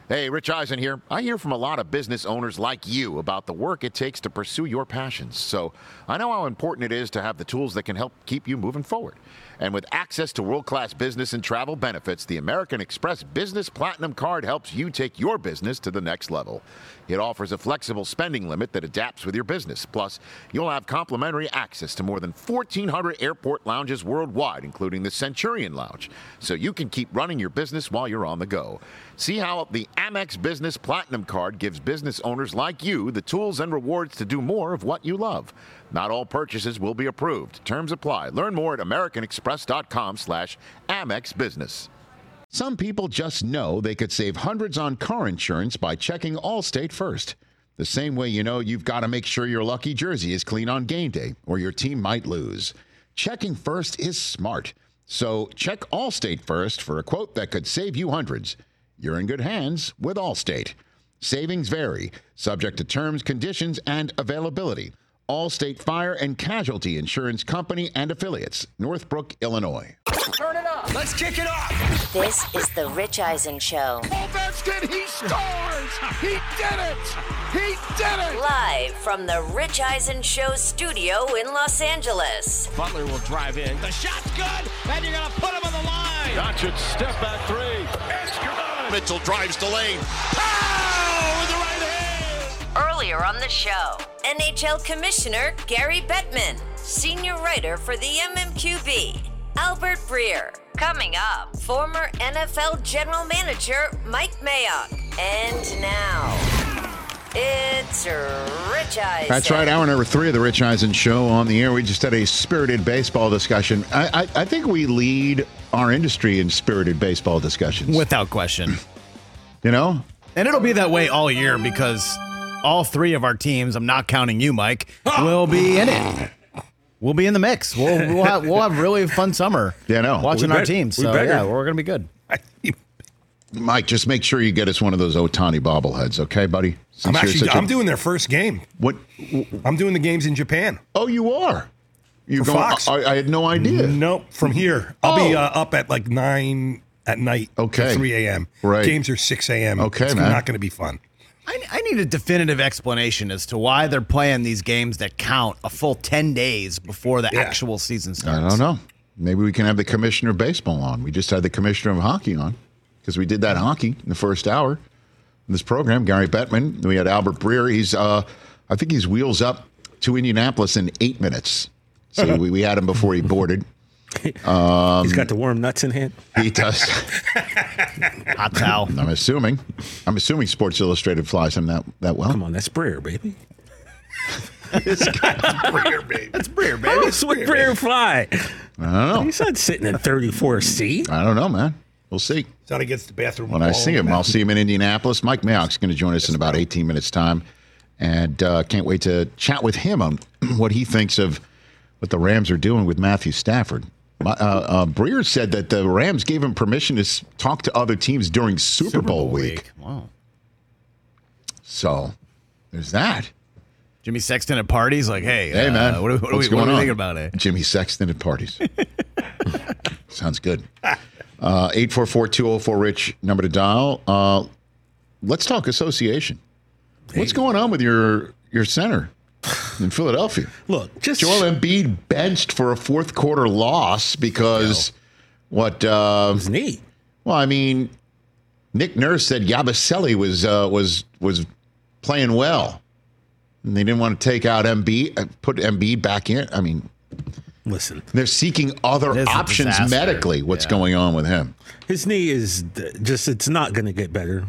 Hey, Rich Eisen here. I hear from a lot of business owners like you about the work it takes to pursue your passions. So I know how important it is to have the tools that can help keep you moving forward. And with access to world-class business and travel benefits, the American Express Business Platinum Card helps you take your business to the next level. It offers a flexible spending limit that adapts with your business. Plus, you'll have complimentary access to more than 1,400 airport lounges worldwide, including the Centurion Lounge, so you can keep running your business while you're on the go. See how the Amex Business Platinum Card gives business owners like you the tools and rewards to do more of what you love. Not all purchases will be approved. Terms apply. Learn more at americanexpress.com/Amex Business. Some people just know they could save hundreds on car insurance by checking Allstate first. The same way you know you've got to make sure your lucky jersey is clean on game day or your team might lose. Checking first is smart. So check Allstate first for a quote that could save you hundreds. You're in good hands with Allstate. Savings vary, subject to terms, conditions, and availability. Allstate Fire and Casualty Insurance Company and Affiliates, Northbrook, Illinois. Turn it up. Let's kick it off. This is the Rich Eisen Show. Ovechkin, he scores! He did it! He did it! Live from the Rich Eisen Show studio in Los Angeles. Butler will drive in. The shot's good, and you're going to put him on the line. Doncic step back three. It's good. Mitchell drives to lane. Pow! With the right hand. Earlier on the show, NHL Commissioner Gary Bettman, senior writer for the MMQB, Albert Breer. Coming up, former NFL General Manager Mike Mayock. And now, it's Rich Eisen. That's right, hour number 3 of the Rich Eisen Show on the air. We just had a spirited baseball discussion. I think we lead our industry in spirited baseball discussions. Without question. You know? And it'll be that way all year because all 3 of our teams, I'm not counting you, Mike, will be in it. We'll be in the mix. We'll have really fun summer. Yeah, no. Watching our teams. So, yeah, we're going to be good. Mike, just make sure you get us one of those Ohtani bobbleheads, okay, buddy? I'm doing their first game. What? I'm doing the games in Japan. Oh, you are? You're For going? Fox. I had no idea. Nope, from here. I'll be up at like 9 at night. Okay. To 3 a.m. Right. Games are 6 a.m. Okay, it's man. not going to be fun. I need a definitive explanation as to why they're playing these games that count a full 10 days before the actual season starts. I don't know. Maybe we can have the commissioner of baseball on. We just had the commissioner of hockey on because we did that hockey in the first hour of this program. Gary Bettman. We had Albert Breer. He's, I think he's wheels up to Indianapolis in 8 minutes. So we had him before he boarded. He's got the warm nuts in hand. He does. Hot towel. I'm assuming Sports Illustrated flies him that well. Come on, that's Breer, baby. That's Breer, baby. That's Breer, baby. That's what Breer fly. I don't know. He's not sitting in 34C. I don't know, man. We'll see. It's not against the bathroom. When I see him, I'll see him in Indianapolis. Mike Mayock's going to join us in about 18 minutes' time. And can't wait to chat with him on what he thinks of what the Rams are doing with Matthew Stafford. Breer said that the Rams gave him permission to talk to other teams during Super Bowl week. Wow. So there's that. Jimmy Sexton at parties, like, hey man, what are we thinking about it? Jimmy Sexton at parties. Sounds good. 844-204-RICH, number to dial. Let's talk association. What's going on with your center in Philadelphia? Look, just Joel Embiid benched for a fourth quarter loss because what? His knee. Well, I mean, Nick Nurse said Yabusele was playing well, and they didn't want to take out Embiid, put Embiid back in. I mean, listen, they're seeking other It is a options disaster. medically. What's going on with him? his knee is just—it's not going to get better.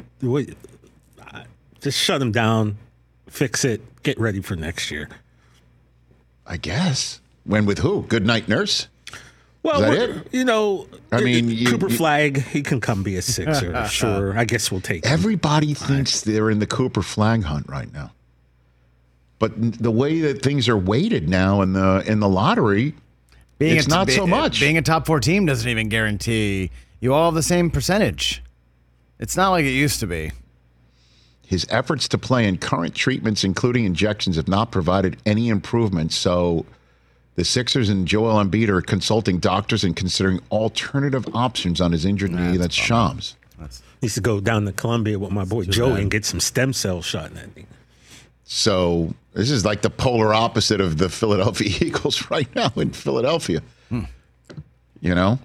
Just shut him down, fix it, get ready for next year. I guess. When with who? Good night, Nurse. Well, Is that it? you know, I mean, Cooper Flag, he can come be a Sixer. Sure, I guess we'll take him. Everybody thinks they're in the Cooper Flag hunt right now. But the way that things are weighted now in the lottery, it's not so much. Being a top 4 team doesn't even guarantee you all have the same percentage. It's not like it used to be. His efforts to play in current treatments, including injections, have not provided any improvement. So the Sixers and Joel Embiid are consulting doctors and considering alternative options on his injured knee. That's Shams. Needs to go down to Colombia with my boy Joey and get some stem cells shot in that thing. So this is like the polar opposite of the Philadelphia Eagles right now in Philadelphia. You know?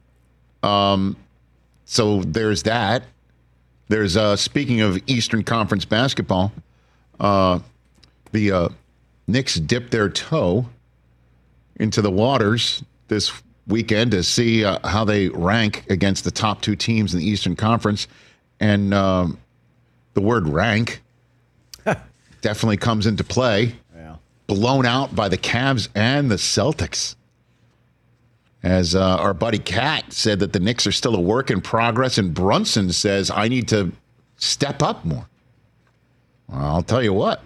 So there's that. There's, speaking of Eastern Conference basketball, the Knicks dipped their toe into the waters this weekend to see how they rank against the top two teams in the Eastern Conference. And the word rank definitely comes into play. Yeah. Blown out by the Cavs and the Celtics. As our buddy Kat said that the Knicks are still a work in progress, and Brunson says, I need to step up more. Well, I'll tell you what.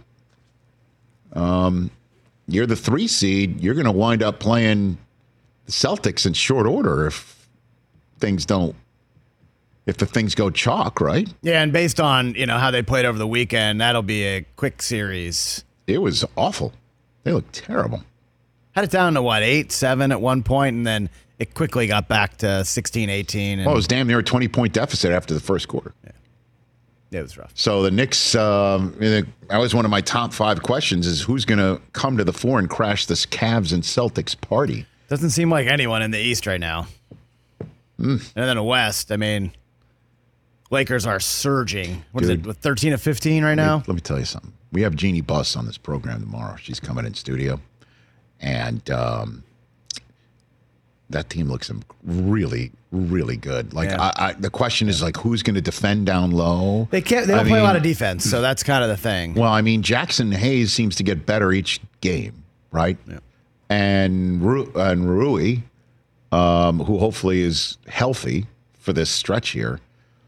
You're the 3 seed. You're going to wind up playing the Celtics in short order if the things go chalk, right? Yeah, and based on, how they played over the weekend, that'll be a quick series. It was awful. They looked terrible. Had it down to, 8-7 at one point, and then it quickly got back to 16-18. Well, it was damn near a 20-point deficit after the first quarter. Yeah. It was rough. So the Knicks, that was one of my top 5 questions, is who's going to come to the fore and crash this Cavs and Celtics party? Doesn't seem like anyone in the East right now. And then the West, Lakers are surging. What is it, with 13 of 15 right now? Let me tell you something. We have Jeannie Buss on this program tomorrow. She's coming in studio. And that team looks really, really good. The question is, who's going to defend down low? They don't play a lot of defense, so that's kind of the thing. Well, Jackson Hayes seems to get better each game, right? Yeah. And Rui, who hopefully is healthy for this stretch here,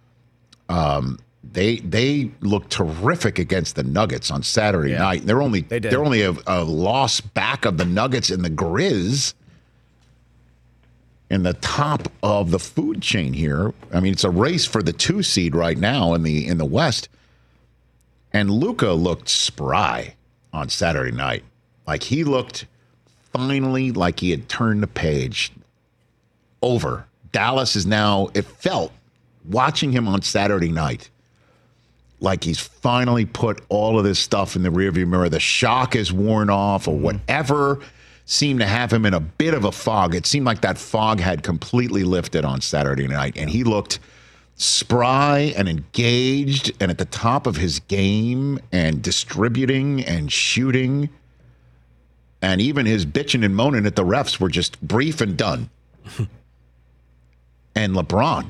They looked terrific against the Nuggets on Saturday night. They're only a loss back of the Nuggets and the Grizz in the top of the food chain here. It's a race for the 2 seed right now in the West. And Luka looked spry on Saturday night. He looked finally like he had turned the page over. Dallas is now, it felt, watching him on Saturday night, like he's finally put all of this stuff in the rearview mirror. The shock is worn off, or whatever seemed to have him in a bit of a fog. It seemed like that fog had completely lifted on Saturday night, and he looked spry and engaged and at the top of his game and distributing and shooting. And even his bitching and moaning at the refs were just brief and done. And LeBron,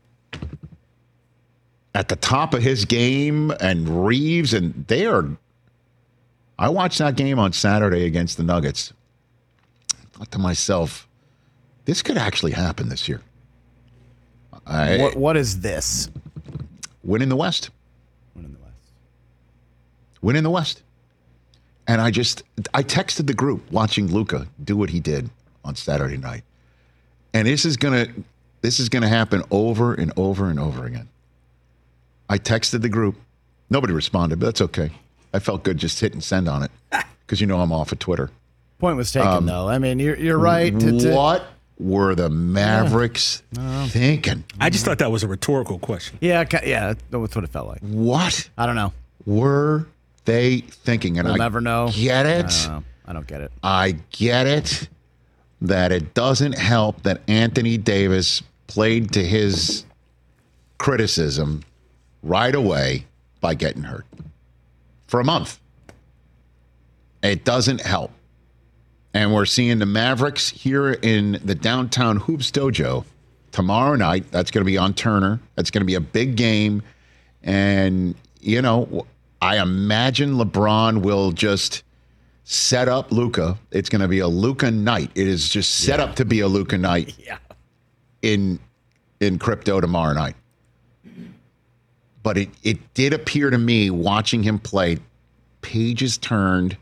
at the top of his game, and Reeves, and I watched that game on Saturday against the Nuggets. I thought to myself, this could actually happen this year. What is this? Win in the West. Win in the West. And I texted the group watching Luka do what he did on Saturday night. And this is gonna happen over and over and over again. I texted the group. Nobody responded, but that's okay. I felt good just hitting send on it because I'm off of Twitter. Point was taken, though. You're right. What were the Mavericks thinking? I just thought that was a rhetorical question. Yeah, that's what it felt like. What? I don't know. Were they thinking? And we'll never know. Get it? I don't get it. I get it that it doesn't help that Anthony Davis played to his criticism right away by getting hurt for a month. It doesn't help. And we're seeing the Mavericks here in the downtown Hoops Dojo tomorrow night. That's going to be on Turner. That's going to be a big game. And, I imagine LeBron will just set up Luka. It's going to be a Luka night. It is just set up to be a Luka night in crypto tomorrow night. But it did appear to me, watching him play, pages turned,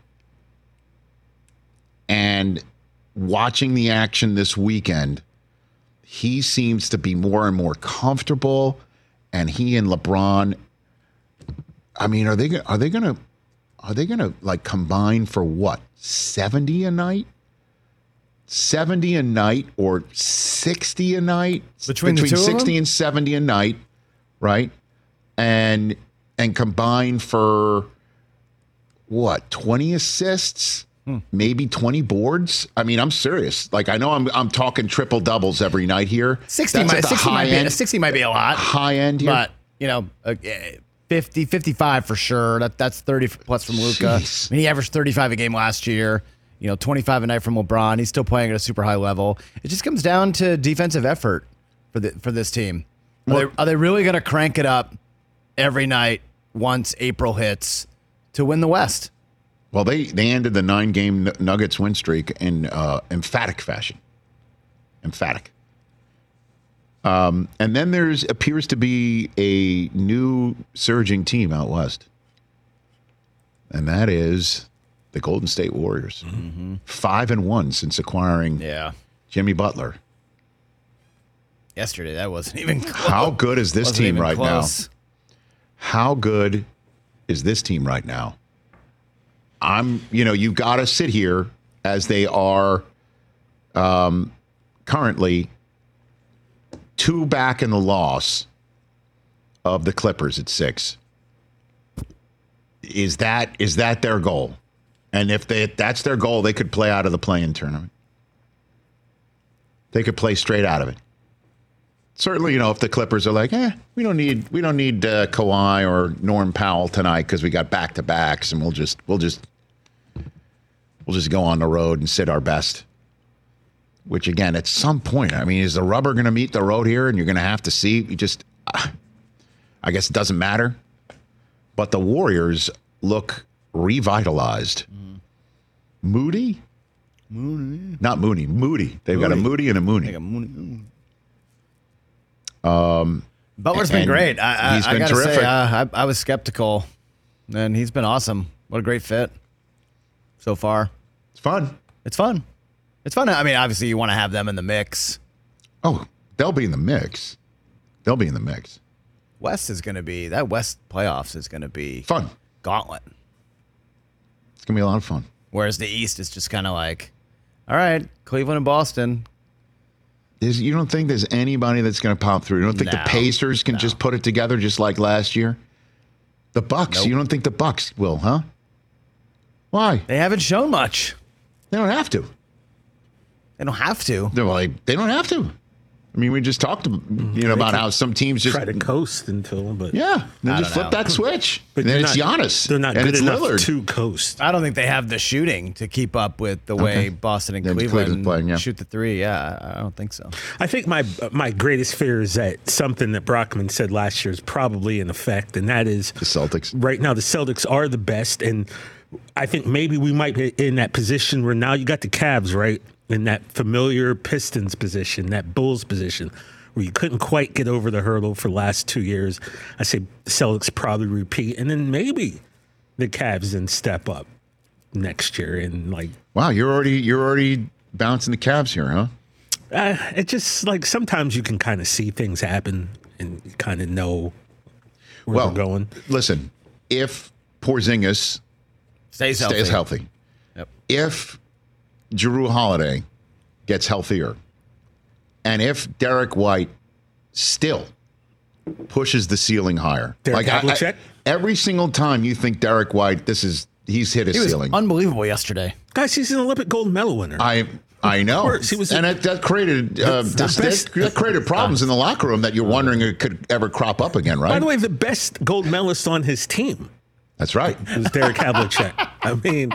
and watching the action this weekend, he seems to be more and more comfortable. And he and LeBron, are they gonna combine for what? 70 a night? 70 a night or 60 a night? Between the two 60 of them? and 70 a night. right? And combined for what, 20 assists, maybe 20 boards. I mean, I'm serious. Like, I know I'm talking triple doubles every night here. 60 might be a lot. High end here. But, 50, 55 for sure. That's 30 plus from Luka. I mean, he averaged 35 a game last year. 25 a night from LeBron. He's still playing at a super high level. It just comes down to defensive effort for this team. Are they really going to crank it up every night once April hits to win the West? Well, they ended the 9-game Nuggets win streak in emphatic fashion. Emphatic. And then appears to be a new surging team out west. And that is the Golden State Warriors. 5-1 since acquiring Jimmy Butler. Yesterday, that wasn't even close. How good is this team right now? How good is this team right now? You've got to sit here as they are currently 2 back in the loss of the Clippers at 6. Is that their goal? And if that's their goal, they could play out of the play-in tournament. They could play straight out of it. Certainly, if the Clippers are like, we don't need Kawhi or Norm Powell tonight because we got back-to-backs, and we'll just go on the road and sit our best. Which again, at some point, I mean, is the rubber going to meet the road here, and you're going to have to see? I guess it doesn't matter. But the Warriors look revitalized. Moody? Not Mooney. Moody. They've got a Moody and a Mooney. Butler's been great. He's been terrific. terrific. I was skeptical, and he's been awesome. What a great fit so far. It's fun. It's fun. I mean, obviously, you want to have them in the mix. Oh, they'll be in the mix. West playoffs is going to be fun. Gauntlet. It's going to be a lot of fun. Whereas the East is just kind of like, all right, Cleveland and Boston. You don't think there's anybody that's going to pop through? You don't think the Pacers can just put it together just like last year? The Bucks. Nope. You don't think the Bucks will, huh? Why? They haven't shown much. They don't have to. They don't have to. They don't have to. I mean, we just talked about how some teams just try to coast until, but they just flip that switch. But and then it's Giannis. They're not and good it's enough Lillard. to coast. I don't think they have the shooting to keep up with the way Boston and Cleveland shoot the three. Yeah, I don't think so. I think my greatest fear is that something that Brockman said last year is probably in effect, and that is the Celtics. Right now, the Celtics are the best, and I think maybe we might be in that position where now you got the Cavs, right? In that familiar Pistons position, that Bulls position, where you couldn't quite get over the hurdle for the last 2 years. I say the Celtics probably repeat, and then maybe the Cavs then step up next year and wow, you're already bouncing the Cavs here, huh? It just sometimes you can kind of see things happen and you kind of know where they're going. Listen, if Porzingis stays healthy, if Jrue Holiday gets healthier, and if Derek White still pushes the ceiling higher, every single time you think Derek White, he's hit his ceiling. Unbelievable yesterday, guys. He's an Olympic gold medal winner. I know, and that created that created problems in the locker room that you're wondering it could ever crop up again, right? By the way, the best gold medalist on his team. That's right. Was Derek Havlicek. I mean.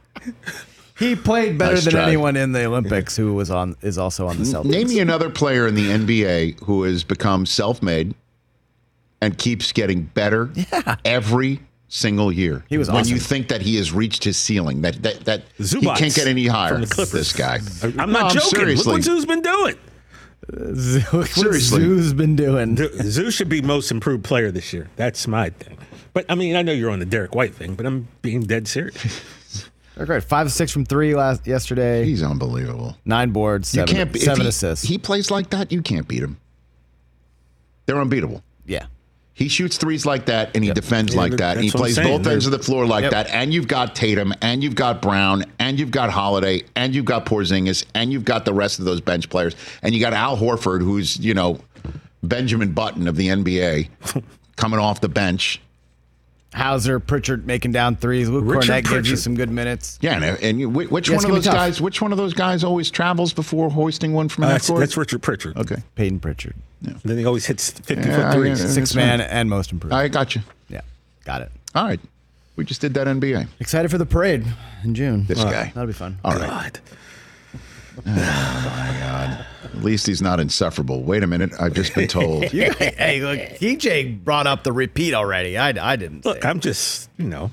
He played better than anyone in the Olympics who is also on the Celtics. Name me another player in the NBA who has become self-made and keeps getting better every single year. He was when awesome. You think that he has reached his ceiling, that Zubac he can't get any higher. From the Clippers. This guy. I'm not joking. Seriously. Look what Zoo's been doing. Seriously, Zoo's been doing. Zoo should be most improved player this year. That's my thing. But I mean, I know you're on the Derek White thing, but I'm being dead serious. They're great. 5-6 from 3 yesterday. He's unbelievable. 9 boards, 7 assists. He plays like that, you can't beat him. They're unbeatable. Yeah. He shoots threes like that, and he defends like that, and he plays both ends of the floor like that, and you've got Tatum, and you've got Brown, and you've got Holiday, and you've got Porzingis, and you've got the rest of those bench players, and you got Al Horford, who's, Benjamin Button of the NBA coming off the bench. Hauser, Pritchard making down threes. Luke Cornett gives you some good minutes. Yeah, and which one of those guys? Which one of those guys always travels before hoisting one from half court? That's Richard Pritchard. Okay, Peyton Pritchard. Yeah. Then he always hits 50-foot threes. 6-man and most improved. I got you. Yeah, got it. All right, we just did that NBA. Excited for the parade in June. This guy. That'll be fun. All right. Oh my God. At least he's not insufferable. Wait a minute. I've just been told. Hey, look, TJ brought up the repeat already. I didn't. Look, I'm just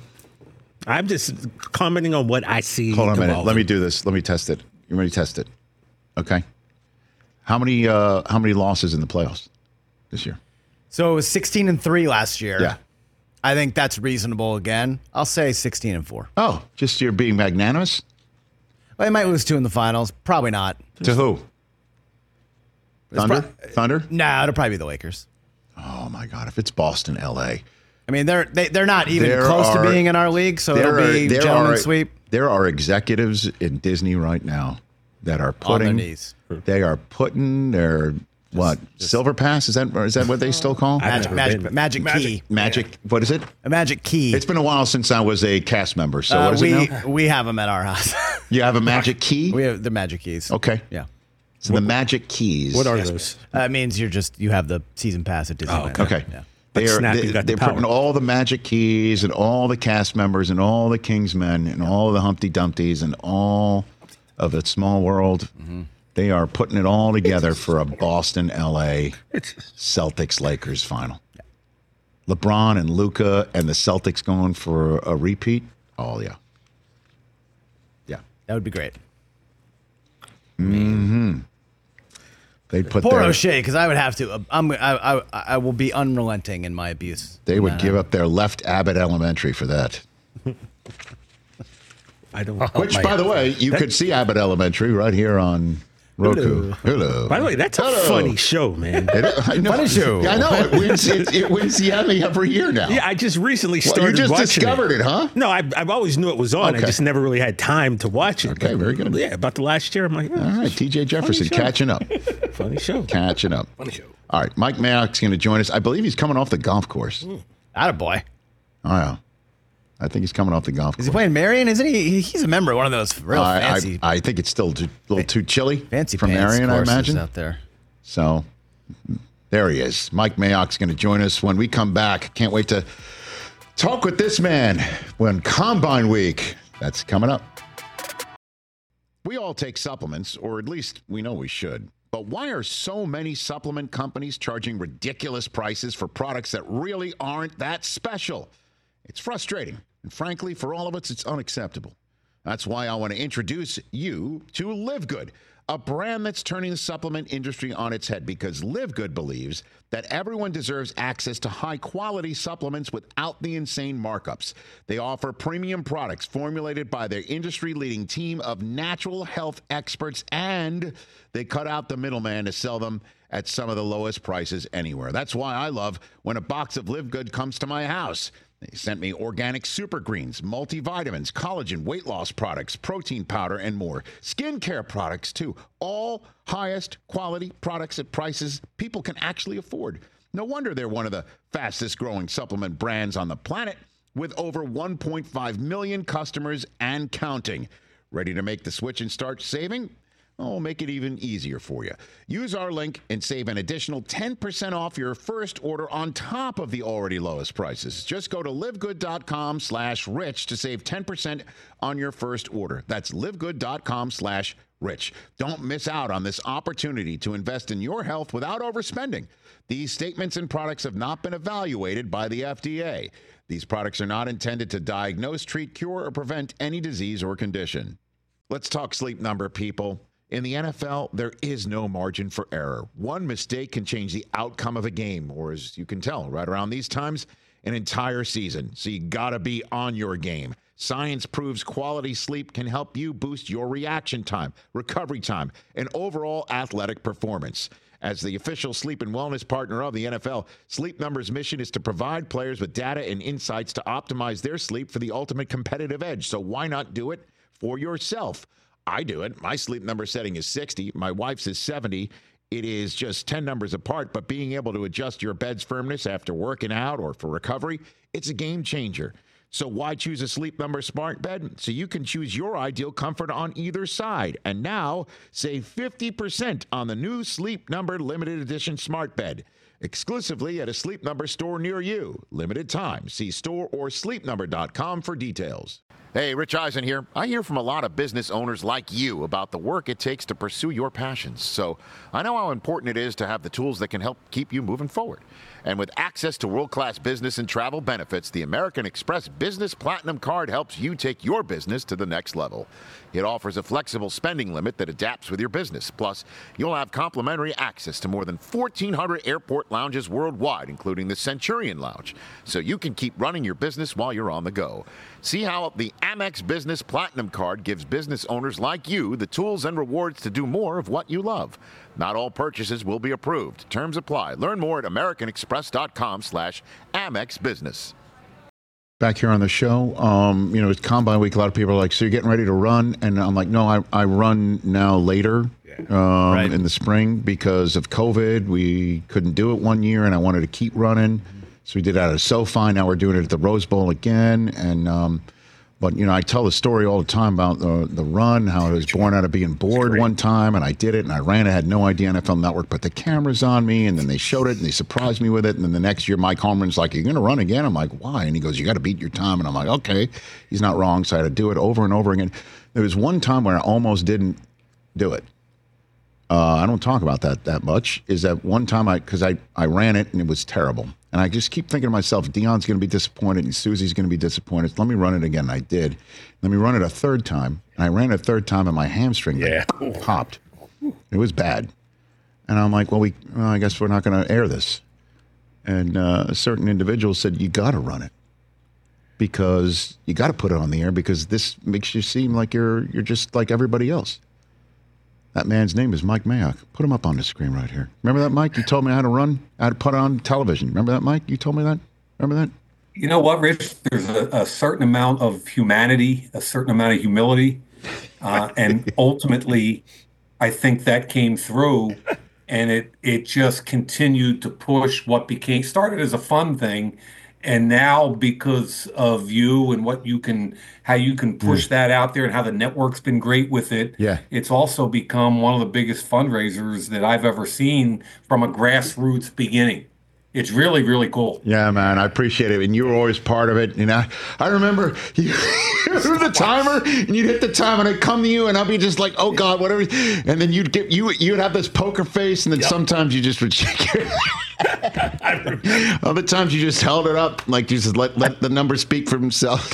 commenting on what I see. Hold on a minute. Let me do this. Let me test it. You ready to test it? Okay. How many losses in the playoffs this year? So it was 16-3 last year. Yeah. I think that's reasonable again. I'll say 16-4. Oh, just you're being magnanimous? Well, they might lose 2 in the finals. Probably not. To who? Thunder? Thunder? Nah, it'll probably be the Lakers. Oh my God! If it's Boston, LA. I mean, they're not even close to being in our league, so it'll be gentleman's sweep. There are executives in Disney right now that are putting on their knees. They are putting their Silver Pass? Is that what they still call? Magic key. Magic. What is it? A magic key. It's been a while since I was a cast member. So what is it now? We have them at our house. You have a magic key? We have the magic keys. Okay. Yeah. So the magic keys. What are those? It means you have the season pass at Disneyland. Oh, okay. Yeah. They're putting all the magic keys and all the cast members and all the Kingsmen and all the Humpty Dumptys and all of the Small World. Mm-hmm. They are putting it all together for a Boston, LA Celtics Lakers final. Yeah. LeBron and Luka and the Celtics going for a repeat. Oh yeah. Yeah. That would be great. Mm-hmm. They'd put poor O'Shea, because I would have to. I will be unrelenting in my abuse. They would give up their left Abbott Elementary for that. I don't. Which, by the way, you could see Abbott Elementary right here on Roku. Hello. By the way, that's a funny show, man. Funny show. Yeah, I know. It wins the Emmy every year now. Yeah, I just recently started watching it. You just discovered it, huh? No, I've always knew it was on. Okay. I just never really had time to watch it. Okay, very good. Yeah, about the last year, I'm like, all right, T.J. Jefferson catching up. Funny show. Catching up. Funny show. All right, Mike Mayock's going to join us. I believe he's coming off the golf course. Attaboy. Oh, yeah. I think he's coming off the golf course. Is he playing Marion? Isn't he? He's a member of one of those real fancy. I think it's still a little too chilly fancy for Marion, I imagine. Out there. So there he is. Mike Mayock's going to join us when we come back. Can't wait to talk with this man when Combine Week. That's coming up. We all take supplements, or at least we know we should. But why are so many supplement companies charging ridiculous prices for products that really aren't that special? It's frustrating. And frankly, for all of us, it's unacceptable. That's why I want to introduce you to Live Good, a brand that's turning the supplement industry on its head, because Live Good believes that everyone deserves access to high-quality supplements without the insane markups. They offer premium products formulated by their industry-leading team of natural health experts, and they cut out the middleman to sell them at some of the lowest prices anywhere. That's why I love when a box of Live Good comes to my house. They sent me organic super greens, multivitamins, collagen, weight loss products, protein powder, and more. Skincare products, too. All highest quality products at prices people can actually afford. No wonder they're one of the fastest growing supplement brands on the planet, with over 1.5 million customers and counting. Ready to make the switch and start saving? Oh, make it even easier for you. Use our link and save an additional 10% off your first order on top of the already lowest prices. Just go to livegood.com/rich to save 10% on your first order. That's livegood.com/rich. Don't miss out on this opportunity to invest in your health without overspending. These statements and products have not been evaluated by the FDA. These products are not intended to diagnose, treat, cure, or prevent any disease or condition. Let's talk Sleep Number, people. In the NFL, there is no margin for error. One mistake can change the outcome of a game, or as you can tell, right around these times, an entire season. So you gotta be on your game. Science proves quality sleep can help you boost your reaction time, recovery time, and overall athletic performance. As the official sleep and wellness partner of the NFL, Sleep Number's mission is to provide players with data and insights to optimize their sleep for the ultimate competitive edge. So why not do it for yourself? I do it. My Sleep Number setting is 60. My wife's is 70. it is just 10 numbers apart, but being able to adjust your bed's firmness after working out or for recovery, it's a game changer. So why choose a Sleep Number smart bed? So you can choose your ideal comfort on either side. And now, save 50% on the new Sleep Number limited edition smart bed, exclusively at a Sleep Number store near you. Limited time. See store or sleepnumber.com for details. Hey, Rich Eisen here. I hear from a lot of business owners like you about the work it takes to pursue your passions. So I know how important it is to have the tools that can help keep you moving forward. And with access to world-class business and travel benefits, the American Express Business Platinum Card helps you take your business to the next level. It offers a flexible spending limit that adapts with your business. Plus, you'll have complimentary access to more than 1,400 airport lounges worldwide, including the Centurion Lounge, so you can keep running your business while you're on the go. See how the Amex Business Platinum Card gives business owners like you the tools and rewards to do more of what you love. Not all purchases will be approved. Terms apply. Learn more at americanexpress.com/Amex Business. Back here on the show, it's Combine Week. A lot of people are like, so you're getting ready to run? And I'm like, no, I run now later in the spring because of COVID. We couldn't do it one year, and I wanted to keep running. So we did it out of SoFi. Now we're doing it at the Rose Bowl again. And but, I tell the story all the time about the run, how it was born out of being bored one time, and I did it, and I ran. I had no idea NFL Network put the cameras on me, and then they showed it, and they surprised me with it. And then the next year, Mike Holmgren's like, you're going to run again? I'm like, why? And he goes, you got to beat your time. And I'm like, okay. He's not wrong. So I had to do it over and over again. There was one time where I almost didn't do it. I don't talk about that much, is that one time because I ran it, and it was terrible. And I just keep thinking to myself, Dion's going to be disappointed and Susie's going to be disappointed. Let me run it again. And I did. Let me run it a third time. And I ran it a third time and my hamstring popped. It was bad. And I'm like, well, I guess we're not going to air this. And a certain individual said, you got to run it. Because you got to put it on the air because this makes you seem like you're just like everybody else. That man's name is Mike Mayock. Put him up on the screen right here. Remember that, Mike? You told me how to run, how to put it on television. Remember that, Mike? You told me that? Remember that? You know what, Rich? There's a certain amount of humanity, a certain amount of humility. And ultimately, I think that came through. And it just continued to push what started as a fun thing. And now, because of you and how you can push that out there and how the network's been great with it, it's also become one of the biggest fundraisers that I've ever seen from a grassroots beginning. It's really, really cool. Yeah, man, I appreciate it. And you were always part of it. I remember you threw the timer and you'd hit the time and I'd come to you and I'd be just like, oh God, whatever. And then you'd have this poker face and then sometimes you just would shake your other times you just held it up, like you just let the number speak for himself.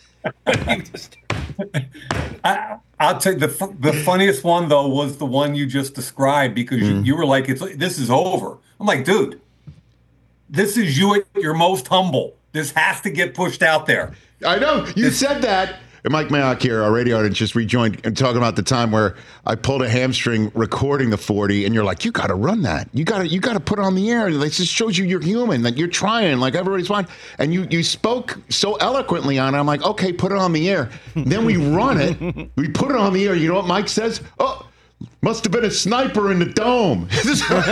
I'll tell you, the funniest one, though, was the one you just described because you were like, this is over. I'm like, dude, this is you at your most humble. This has to get pushed out there. I know. You said that. Mike Mayock here, our radio audience, just rejoined and talking about the time where I pulled a hamstring recording the 40, and you're like, you got to run that. You got to put it on the air. This just shows you you're human, like you're trying, like everybody's fine. And you spoke so eloquently on it. I'm like, okay, put it on the air. Then we run it. We put it on the air. You know what Mike says? Oh, must have been a sniper in the dome. You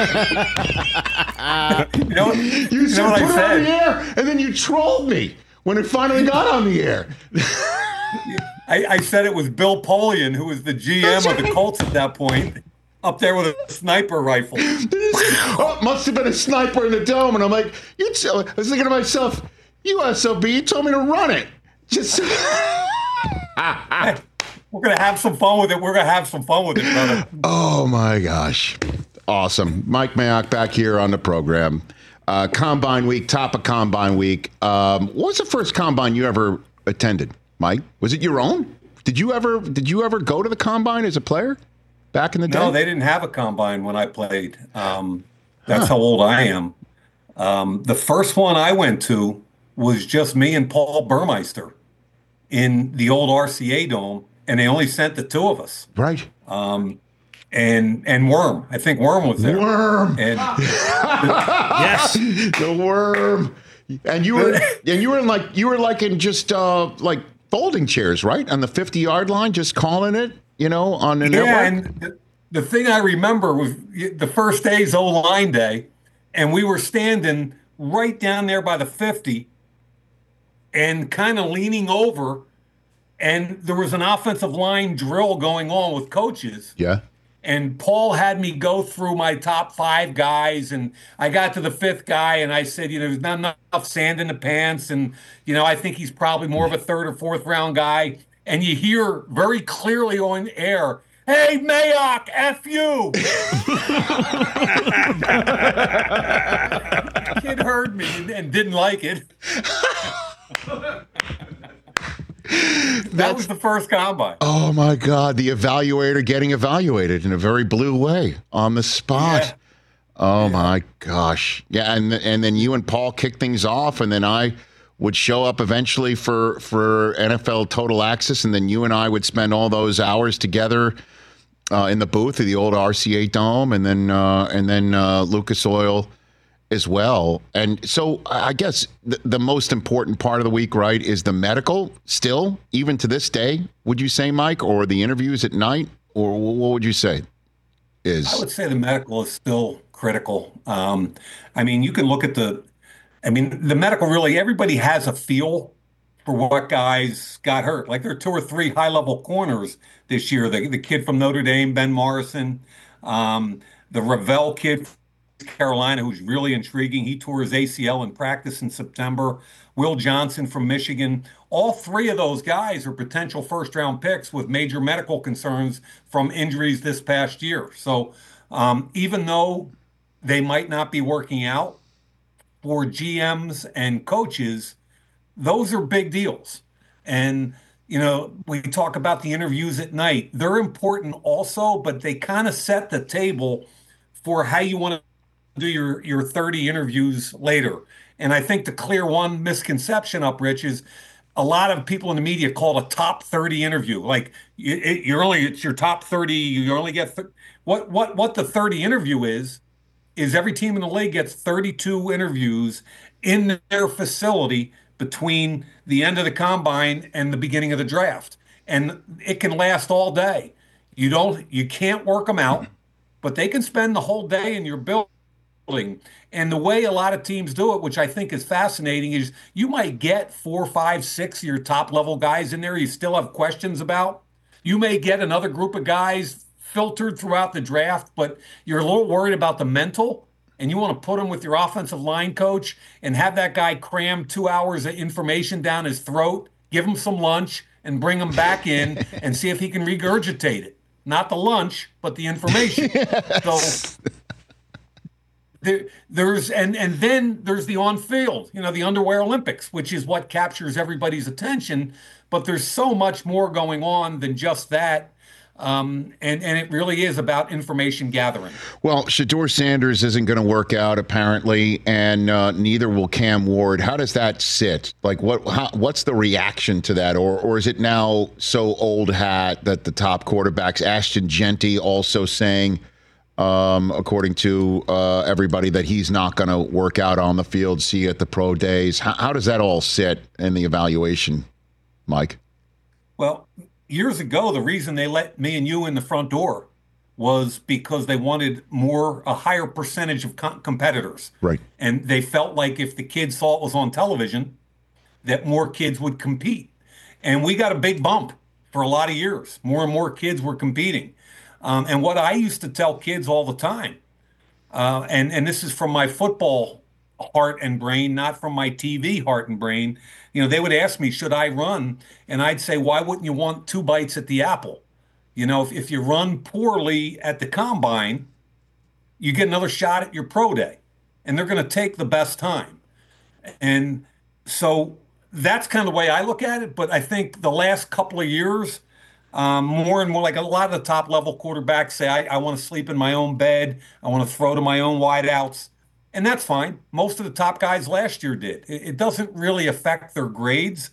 know what put it on the air, and then you trolled me when it finally got on the air. I said it was Bill Polian, who was the GM of the Colts at that point, up there with a sniper rifle. Oh, must have been a sniper in the dome. And I'm like, I was thinking to myself, you SOB, you told me to run it. Just we're going to have some fun with it. We're going to have some fun with it, brother. Oh, my gosh. Awesome. Mike Mayock back here on the program. Combine Week, top of Combine Week. What was the first Combine you ever attended, Mike? Was it your own? Did you ever go to the Combine as a player back in the day? No, they didn't have a Combine when I played. That's how old I am. The first one I went to was just me and Paul Burmeister in the old RCA Dome, and they only sent the two of us. Right. And Worm. I think Worm was there. Worm. And yes, the Worm. And you were in just folding chairs, right? On the 50-yard line, just calling it, on the network. And the thing I remember was the first day's O-line day, and we were standing right down there by the 50 and kind of leaning over, and there was an offensive line drill going on with coaches. Yeah. And Paul had me go through my top 5 guys, and I got to the 5th guy, and I said, there's not enough sand in the pants, and, I think he's probably more of a 3rd or 4th round guy. And you hear very clearly on air, "Hey, Mayock, F you." The kid heard me and didn't like it. That was the first combine. Oh my God, the evaluator getting evaluated in a very blue way on the spot. Yeah. Oh my gosh. Yeah, and then you and Paul kicked things off, and then I would show up eventually for NFL Total Access, and then you and I would spend all those hours together in the booth of the old RCA Dome, and then Lucas Oil as well. And so I guess the most important part of the week, right, is the medical still, even to this day, would you say, Mike, or the interviews at night, or what would you say is? I would say the medical is still critical. You can look at the medical, really, everybody has a feel for what guys got hurt. Like there are 2 or 3 high-level corners this year. The kid from Notre Dame, Ben Morrison, the Ravel kid, Carolina, who's really intriguing. He tore his ACL in practice in September. Will Johnson from Michigan. All 3 of those guys are potential first-round picks with major medical concerns from injuries this past year. So even though they might not be working out, for GMs and coaches, those are big deals. And, we talk about the interviews at night. They're important also, but they kind of set the table for how you want to do your 30 interviews later. And I think the clear one misconception up, Rich, is a lot of people in the media call it a top 30 interview. Like it's your top 30. You only get what the 30 interview is every team in the league gets 32 interviews in their facility between the end of the combine and the beginning of the draft. And it can last all day. You can't work them out, but they can spend the whole day in your building. And the way a lot of teams do it, which I think is fascinating, is you might get 4, 5, 6 of your top level guys in there you still have questions about. You may get another group of guys filtered throughout the draft, but you're a little worried about the mental, and you want to put them with your offensive line coach and have that guy cram 2 hours of information down his throat, give him some lunch, and bring him back in and see if he can regurgitate it. Not the lunch, but the information. Yes. So then there's the on-field, the underwear Olympics, which is what captures everybody's attention. But there's so much more going on than just that. And it really is about information gathering. Well, Shedeur Sanders isn't going to work out apparently, and neither will Cam Ward. How does that sit? Like, what's the reaction to that, or is it now so old hat that the top quarterbacks? Ashton Jeanty also saying, according to everybody, that he's not going to work out on the field. See you at the pro days. How does that all sit in the evaluation, Mike? Well, years ago, the reason they let me and you in the front door was because they wanted a higher percentage of competitors. Right. And they felt like if the kids saw it was on television, that more kids would compete. And we got a big bump for a lot of years. More and more kids were competing. And what I used to tell kids all the time, and this is from my football heart and brain, not from my TV heart and brain. They would ask me, should I run? And I'd say, why wouldn't you want 2 bites at the apple? If you run poorly at the combine, you get another shot at your pro day, and they're going to take the best time. And so that's kind of the way I look at it. But I think the last couple of years, more and more, like a lot of the top level quarterbacks say, I want to sleep in my own bed. I want to throw to my own wideouts. And that's fine. Most of the top guys last year did. It doesn't really affect their grades.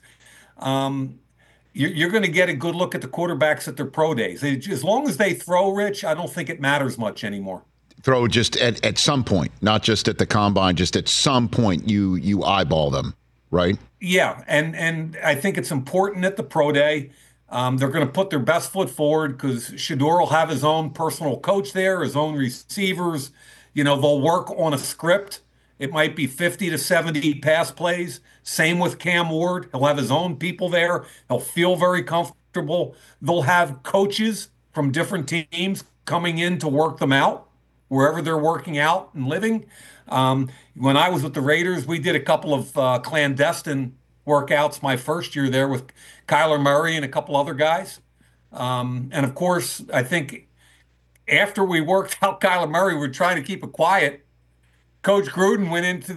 You're going to get a good look at the quarterbacks at their pro days. As long as they throw, Rich, I don't think it matters much anymore. Throw just at some point, not just at the combine, just at some point you eyeball them, right? Yeah, and I think it's important at the pro day. They're going to put their best foot forward because Shedeur will have his own personal coach there, his own receivers. They'll work on a script. It might be 50 to 70 pass plays. Same with Cam Ward. He'll have his own people there. He'll feel very comfortable. They'll have coaches from different teams coming in to work them out wherever they're working out and living. When I was with the Raiders, we did a couple of clandestine workouts my first year there with Kyler Murray and a couple other guys. And of course, I think after we worked out Kyler Murray, we were trying to keep it quiet. Coach Gruden went into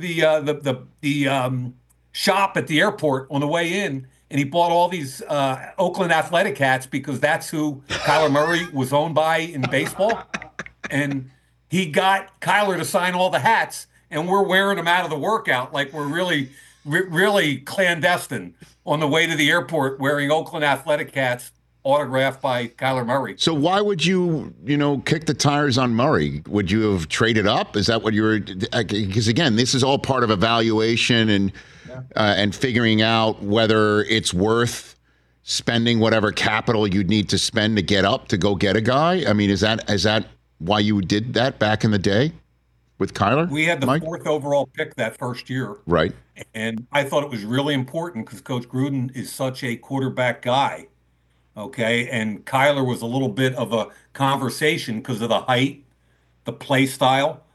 the shop at the airport on the way in, and he bought all these Oakland Athletic hats because that's who Kyler Murray was owned by in baseball. And he got Kyler to sign all the hats, and we're wearing them out of the workout like we're really clandestine on the way to the airport wearing Oakland Athletic hats autographed by Kyler Murray. So why would you, kick the tires on Murray? Would you have traded up? Is that what you were? Because again, this is all part of evaluation and figuring out whether it's worth spending whatever capital you'd need to spend to get up to go get a guy. I mean, is that why you did that back in the day with Kyler? We had the Mike? 4th overall pick that first year. Right. And I thought it was really important because Coach Gruden is such a quarterback guy. Okay. And Kyler was a little bit of a conversation because of the height, the play style.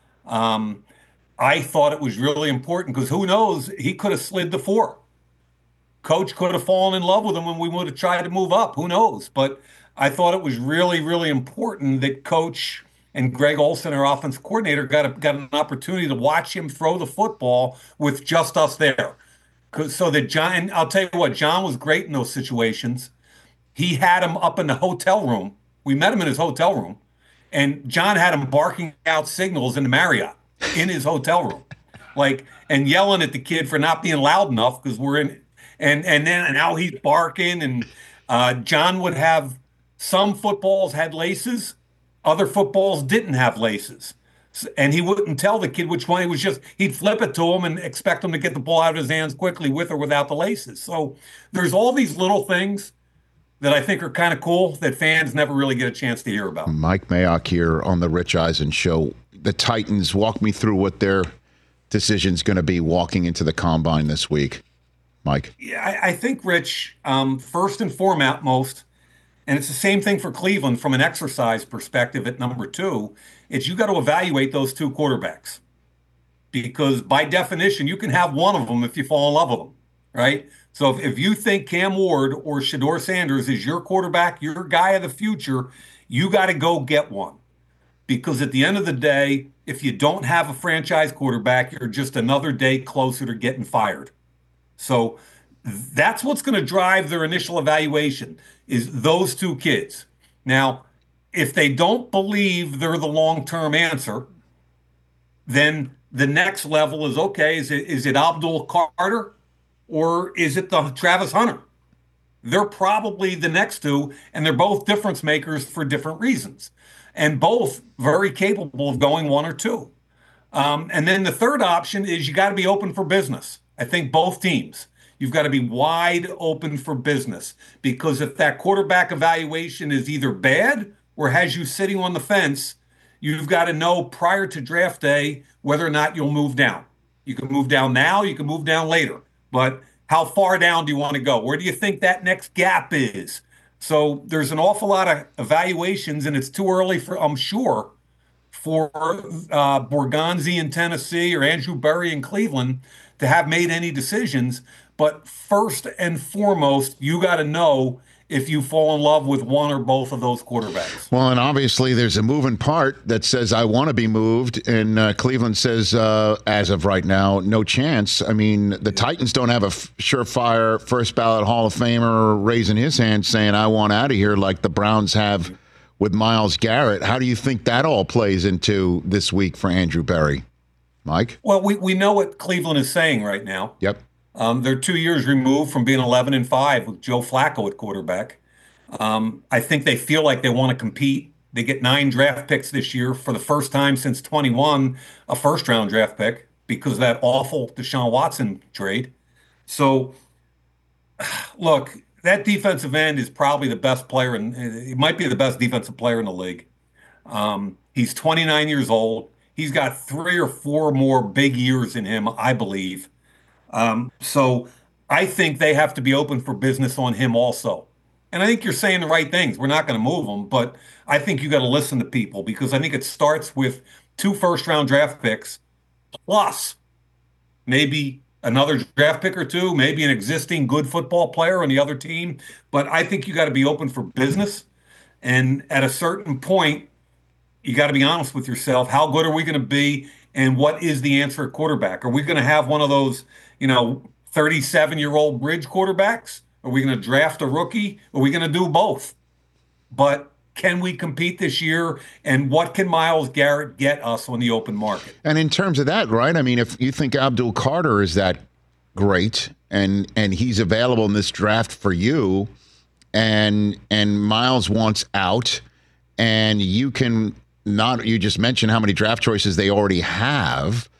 I thought it was really important because who knows, he could have slid to 4. Coach could have fallen in love with him and we would have tried to move up. Who knows? But I thought it was really, really important that Coach and Greg Olson, our offensive coordinator, got an opportunity to watch him throw the football with just us there. So that John, I'll tell you what, John was great in those situations. He had him up in the hotel room. We met him in his hotel room, and John had him barking out signals in the Marriott in his hotel room, and yelling at the kid for not being loud enough because we're in. And now he's barking, and John would have some footballs had laces, other footballs didn't have laces, and he wouldn't tell the kid which one. It was just he'd flip it to him and expect him to get the ball out of his hands quickly with or without the laces. So there's all these little things that I think are kind of cool that fans never really get a chance to hear about. Mike Mayock here on the Rich Eisen Show. The Titans, walk me through what their decision's going to be walking into the Combine this week. Mike? Yeah, I think, Rich, first and foremost, and it's the same thing for Cleveland from an exercise perspective at number 2, is you got to evaluate those 2 quarterbacks. Because by definition, you can have one of them if you fall in love with them, right? So if you think Cam Ward or Shedeur Sanders is your quarterback, your guy of the future, you got to go get one. Because at the end of the day, if you don't have a franchise quarterback, you're just another day closer to getting fired. So that's what's going to drive their initial evaluation is those 2 kids. Now, if they don't believe they're the long-term answer, then the next level is, okay, is it Abdul Carter? Or is it the Travis Hunter? They're probably the next 2, and they're both difference makers for different reasons, and both very capable of going 1 or 2. And then the third option is you got to be open for business. I think both teams, you've got to be wide open for business because if that quarterback evaluation is either bad or has you sitting on the fence, you've got to know prior to draft day whether or not you'll move down. You can move down now, you can move down later. But how far down do you want to go? Where do you think that next gap is? So there's an awful lot of evaluations, and it's too early for, I'm sure, for Borgonzi in Tennessee or Andrew Berry in Cleveland to have made any decisions. But first and foremost, you got to know if you fall in love with one or both of those quarterbacks. Well, and obviously there's a moving part that says I want to be moved, and Cleveland says, as of right now, no chance. I mean, the Titans don't have a surefire first ballot Hall of Famer raising his hand saying I want out of here like the Browns have with Myles Garrett. How do you think that all plays into this week for Andrew Berry? Mike? Well, we know what Cleveland is saying right now. Yep. They're 2 years removed from being 11-5 with Joe Flacco at quarterback. I think they feel like they want to compete. They get 9 draft picks this year for the first time since 21, a first-round draft pick because of that awful Deshaun Watson trade. So, look, that defensive end is probably the best player, and it might be the best defensive player in the league. He's 29 years old. He's got 3 or 4 more big years in him, I believe. So I think they have to be open for business on him also. And I think you're saying the right things. We're not going to move him, but I think you got to listen to people, because I think it starts with 2 first-round draft picks plus maybe another draft pick or 2, maybe an existing good football player on the other team. But I think you got to be open for business. And at a certain point, you got to be honest with yourself. How good are we going to be? And what is the answer at quarterback? Are we going to have one of those, 37-year-old bridge quarterbacks? Are we going to draft a rookie? Are we going to do both? But can we compete this year? And what can Myles Garrett get us on the open market? And in terms of that, right? I mean, if you think Abdul Carter is that great and he's available in this draft for you, and Myles wants out, and you just mentioned how many draft choices they already have,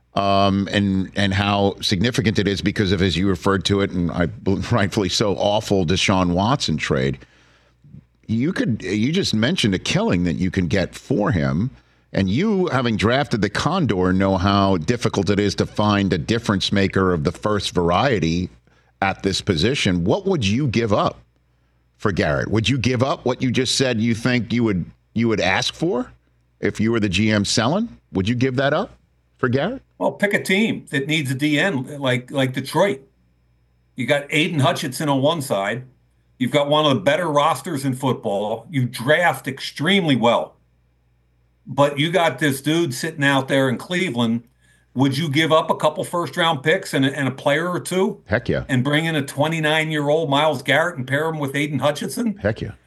and how significant it is because of, as you referred to it, and rightfully so, awful Deshaun Watson trade. You just mentioned a killing that you can get for him, and you, having drafted the Condor, know how difficult it is to find a difference maker of the first variety at this position. What would you give up for Garrett? Would you give up what you just said you think you would ask for if you were the GM selling? Would you give that up for Garrett? Well, pick a team that needs a DN like Detroit. You got Aiden Hutchinson on one side. You've got one of the better rosters in football. You draft extremely well. But you got this dude sitting out there in Cleveland. Would you give up a couple first-round picks and a player or 2? Heck yeah. And bring in a 29-year-old Myles Garrett and pair him with Aiden Hutchinson? Heck yeah.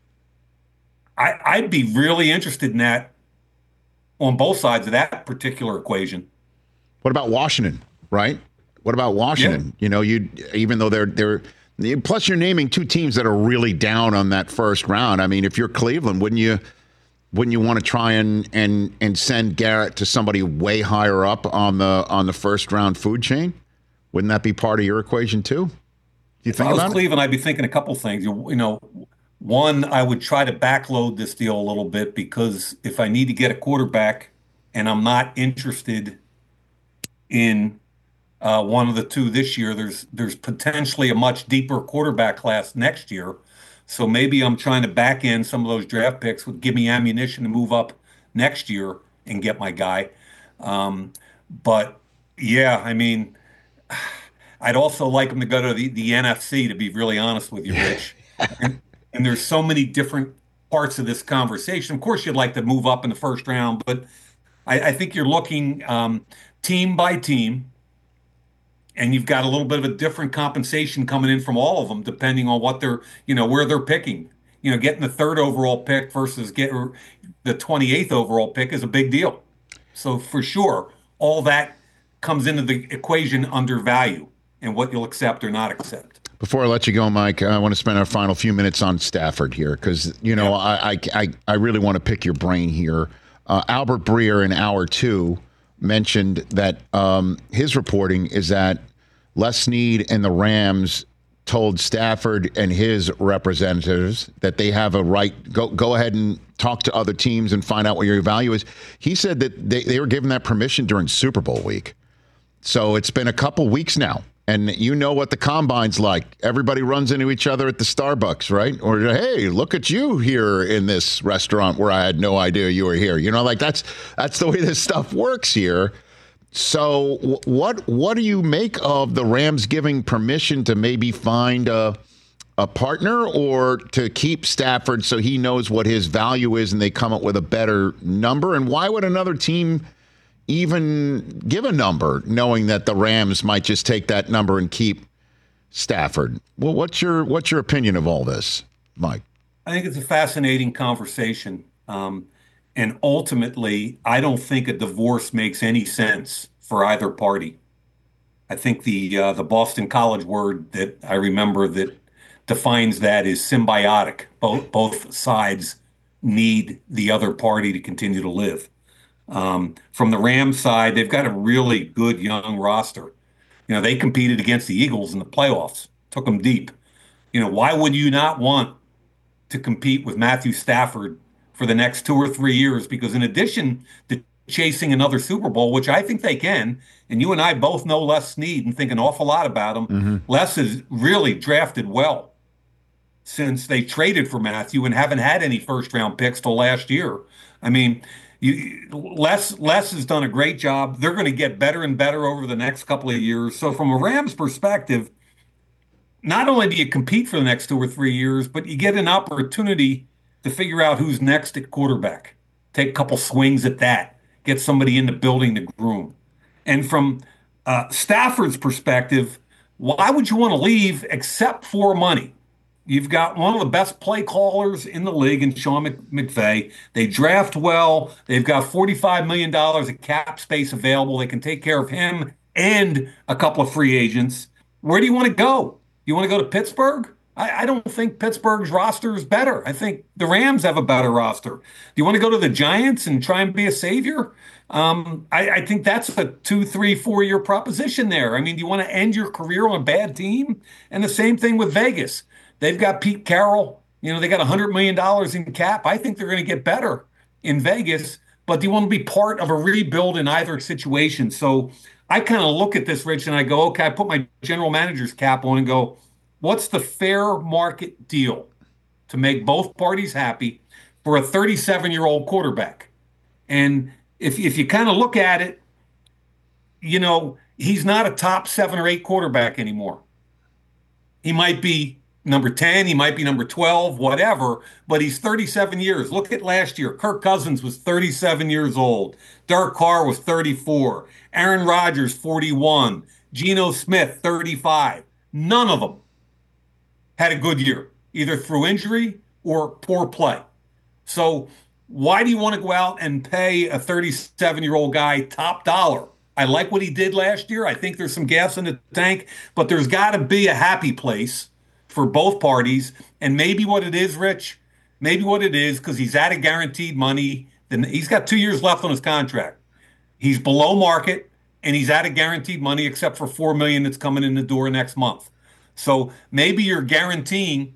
I'd be really interested in that on both sides of that particular equation. What about Washington, right? What about Washington? Yeah. Even though they're plus you're naming 2 teams that are really down on that first round. I mean, if you're Cleveland, wouldn't you want to try and send Garrett to somebody way higher up on the first round food chain? Wouldn't that be part of your equation too? Do you think if I was Cleveland, I'd be thinking a couple things. One, I would try to backload this deal a little bit, because if I need to get a quarterback and I'm not interested in one of the 2 this year, there's potentially a much deeper quarterback class next year. So maybe I'm trying to back end some of those draft picks would give me ammunition to move up next year and get my guy. But yeah, I mean, I'd also like him to go to the NFC, to be really honest with you, Rich. And there's so many different parts of this conversation. Of course, you'd like to move up in the first round, but I think you're looking team by team, and you've got a little bit of a different compensation coming in from all of them, depending on what they're, where they're picking. Getting the 3rd overall pick versus getting the 28th overall pick is a big deal. So for sure, all that comes into the equation under value and what you'll accept or not accept. Before I let you go, Mike, I want to spend our final few minutes on Stafford here, because I really want to pick your brain here. Albert Breer in hour 2 mentioned that his reporting is that Les Snead and the Rams told Stafford and his representatives that they have a right, go ahead and talk to other teams and find out what your value is. He said that they were given that permission during Super Bowl week. So it's been a couple weeks now. And you know what the combine's like. Everybody runs into each other at the Starbucks, right? Or, hey, look at you here in this restaurant where I had no idea you were here. That's the way this stuff works here. So what do you make of the Rams giving permission to maybe find a partner, or to keep Stafford so he knows what his value is and they come up with a better number? And why would another team even give a number, knowing that the Rams might just take that number and keep Stafford? Well, what's your opinion of all this, Mike? I think it's a fascinating conversation. And ultimately, I don't think a divorce makes any sense for either party. I think the Boston College word that I remember that defines that is symbiotic. Both sides need the other party to continue to live. From the Rams side, they've got a really good young roster. They competed against the Eagles in the playoffs, took them deep. Why would you not want to compete with Matthew Stafford for the next 2 or 3 years? Because in addition to chasing another Super Bowl, which I think they can, and you and I both know Les Snead and think an awful lot about him. Les has really drafted well since they traded for Matthew and haven't had any first-round picks till last year. I mean, Les has done a great job. They're going to get better and better over the next couple of years. So from a Rams perspective, not only do you compete for the next 2 or 3 years, but you get an opportunity to figure out who's next at quarterback. Take a couple swings at that. Get somebody in the building to groom. And from Stafford's perspective, why would you want to leave except for money? You've got one of the best play callers in the league in Sean McVay. They draft well. They've got $45 million of cap space available. They can take care of him and a couple of free agents. Where do you want to go? You want to go to Pittsburgh? I don't think Pittsburgh's roster is better. I think the Rams have a better roster. Do you want to go to the Giants and try and be a savior? I think that's a 2, 3, 4 year proposition there. I mean, do you want to end your career on a bad team? And the same thing with Vegas. They've got Pete Carroll. They got $100 million in cap. I think they're going to get better in Vegas. But do you want to be part of a rebuild in either situation? So I kind of look at this, Rich, and I go, okay, I put my general manager's cap on and go, what's the fair market deal to make both parties happy for a 37-year-old quarterback? And if you kind of look at it, he's not a top 7 or 8 quarterback anymore. He might be number 10, he might be number 12, whatever, but he's 37 years. Look at last year. Kirk Cousins was 37 years old. Derek Carr was 34. Aaron Rodgers, 41. Geno Smith, 35. None of them had a good year, either through injury or poor play. So why do you want to go out and pay a 37-year-old guy top dollar? I like what he did last year. I think there's some gas in the tank, but there's got to be a happy place for both parties. And maybe what it is, Rich, because he's out of guaranteed money. Then he's got 2 years left on his contract. He's below market, and he's out of guaranteed money except for $4 million that's coming in the door next month. So maybe you're guaranteeing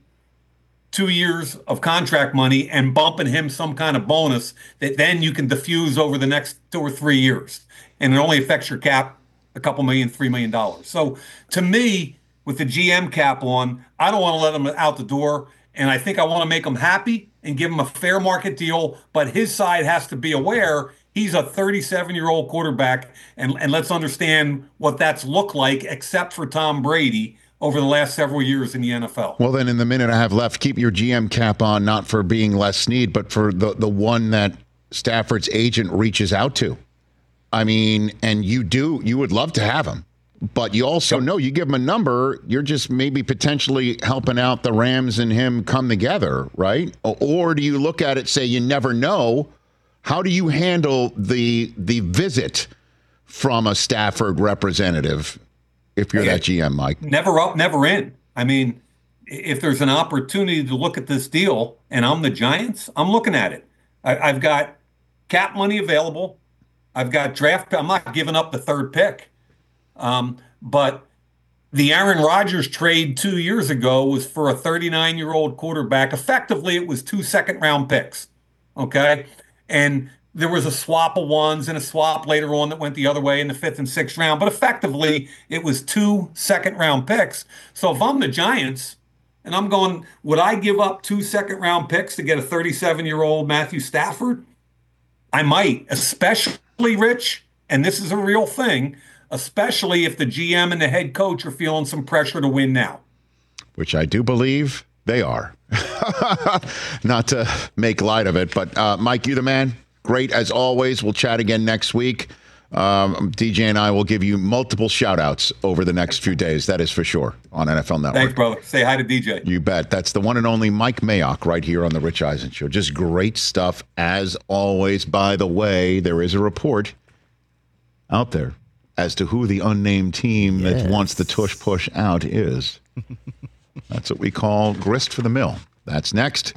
2 years of contract money and bumping him some kind of bonus that then you can diffuse over the next 2 or 3 years. And it only affects your cap a couple million, $3 million. So to me, with the GM cap on, I don't want to let him out the door. And I think I want to make him happy and give him a fair market deal. But his side has to be aware he's a 37-year-old quarterback. And let's understand what that's looked like, except for Tom Brady over the last several years in the NFL. Well, then in the minute I have left, keep your GM cap on, not for being Les Snead, but for the one that Stafford's agent reaches out to. I mean, and you would love to have him, but you also know you give him a number, you're just maybe potentially helping out the Rams and him come together, right? Or do you look at it, say, you never know? How do you handle the visit from a Stafford representative if you're that GM, Mike? Never up, never in. I mean, if there's an opportunity to look at this deal and I'm the Giants, I'm looking at it. I've got cap money available. I've got draft. I'm not giving up the third pick. But the Aaron Rodgers trade 2 years ago was for a 39-year-old quarterback. Effectively, it was 2 second-round picks. Okay? And there was a swap of ones and a swap later on that went the other way in the 5th and 6th round. But effectively, it was 2 second-round picks. So if I'm the Giants and I'm going, would I give up 2 second-round picks to get a 37-year-old Matthew Stafford? I might, especially, Rich, and this is a real thing, especially if the GM and the head coach are feeling some pressure to win now. Which I do believe they are. Not to make light of it, but Mike, you the man. Great as always. We'll chat again next week. DJ and I will give you multiple shout-outs over the next few days. That is for sure on NFL Network. Thanks, brother. Say hi to DJ. You bet. That's the one and only Mike Mayock right here on The Rich Eisen Show. Just great stuff as always. By the way, there is a report out there as to who the unnamed team that wants the tush push out is. That's what we call grist for the mill. That's next.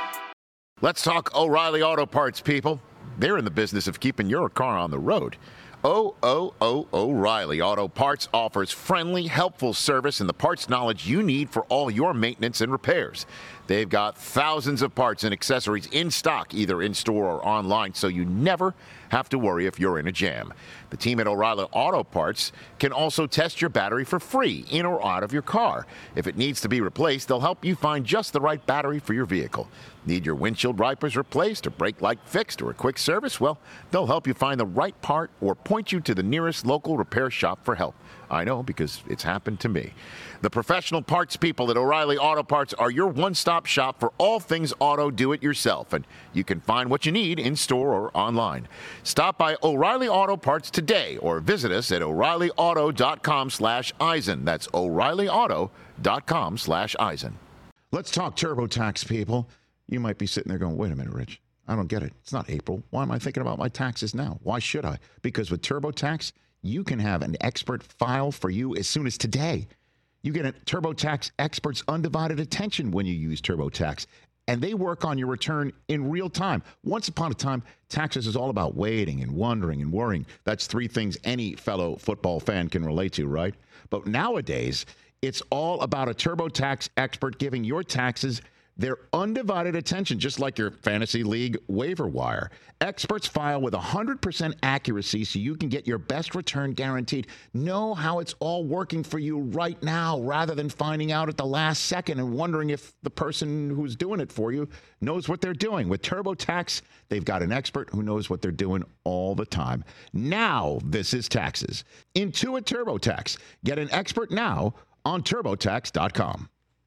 Let's talk O'Reilly Auto Parts, people. They're in the business of keeping your car on the road. O'Reilly Auto Parts offers friendly, helpful service and the parts knowledge you need for all your maintenance and repairs. They've got thousands of parts and accessories in stock, either in-store or online, so you never have to worry if you're in a jam. The team at O'Reilly Auto Parts can also test your battery for free, in or out of your car. If it needs to be replaced, they'll help you find just the right battery for your vehicle. Need your windshield wipers replaced or brake light fixed or a quick service? Well, they'll help you find the right part or point you to the nearest local repair shop for help. I know, because it's happened to me. The professional parts people at O'Reilly Auto Parts are your one-stop shop for all things auto do-it-yourself, and you can find what you need in-store or online. Stop by O'Reilly Auto Parts today or visit us at O'ReillyAuto.com/Eisen. That's O'ReillyAuto.com/Eisen. Let's talk TurboTax, people. You might be sitting there going, wait a minute, Rich. I don't get it. It's not April. Why am I thinking about my taxes now? Why should I? Because with TurboTax, you can have an expert file for you as soon as today. You get a TurboTax expert's undivided attention when you use TurboTax, and they work on your return in real time. Once upon a time, taxes is all about waiting and wondering and worrying. That's three things any fellow football fan can relate to, right? But nowadays, it's all about a TurboTax expert giving your taxes their undivided attention, just like your fantasy league waiver wire. Experts file with 100% accuracy so you can get your best return guaranteed. Know how it's all working for you right now rather than finding out at the last second and wondering if the person who's doing it for you knows what they're doing. With TurboTax, they've got an expert who knows what they're doing all the time. Now, this is taxes. Intuit TurboTax. Get an expert now on TurboTax.com.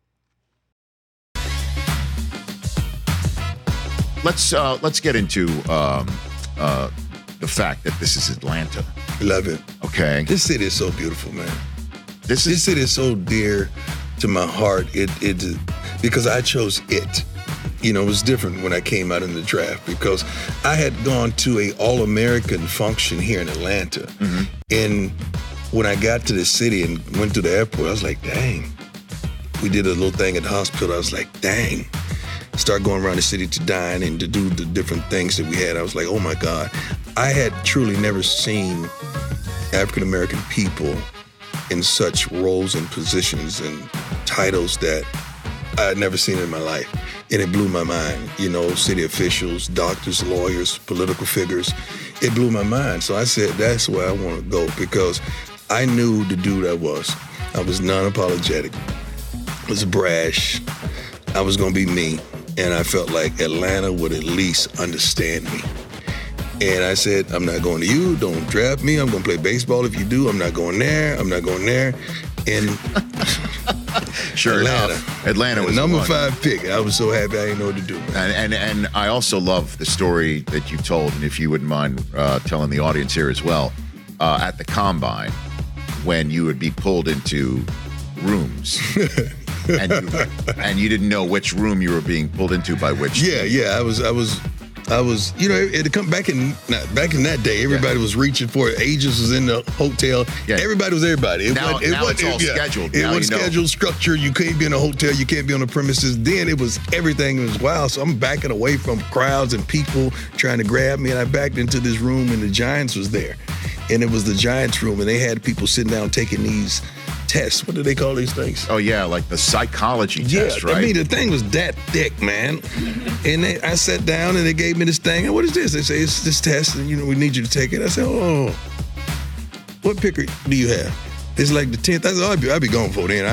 Let's get into the fact that this is Atlanta. Love it. Okay. This city is so beautiful, man. This city is so dear to my heart. It because I chose it. You know, it was different when I came out in the draft because I had gone to a All-American function here in Atlanta. Mm-hmm. And when I got to the city and went to the airport, I was like, dang. We did a little thing at the hospital. I was like, dang. Start going around the city to dine and to do the different things that we had. I was like, oh my God. I had truly never seen African-American people in such roles and positions and titles that I had never seen in my life. And it blew my mind. You know, city officials, doctors, lawyers, political figures. It blew my mind. So I said, that's where I want to go because I knew the dude I was. I was non-apologetic. I was brash. I was going to be me. And I felt like Atlanta would at least understand me. And I said, I'm not going to you. Don't draft me. I'm going to play baseball if you do. I'm not going there. I'm not going there. And sure Atlanta was number 5 pick. I was so happy I didn't know what to do. And I also love the story that you told, and if you wouldn't mind telling the audience here as well, at the Combine, when you would be pulled into rooms. and you didn't know which room you were being pulled into by which. Yeah. I was. You know, it come back in that day. Everybody was reaching for it. Aegis was in the hotel. Yeah. Everybody was everybody. Now it's all scheduled. It was scheduled, structured. You can't be in a hotel. You can't be on the premises. Then it was everything was wild. So I'm backing away from crowds and people trying to grab me, and I backed into this room, and the Giants was there, and it was the Giants room, and they had people sitting down taking these tests. What do they call these things? Oh, yeah, like the psychology test, right? I mean, the thing was that thick, man. And I sat down, and they gave me this thing. And what is this? They say, it's this test, and, you know, we need you to take it. I said, oh, what picker do you have? It's like the 10th. I said, I'll be gone before then.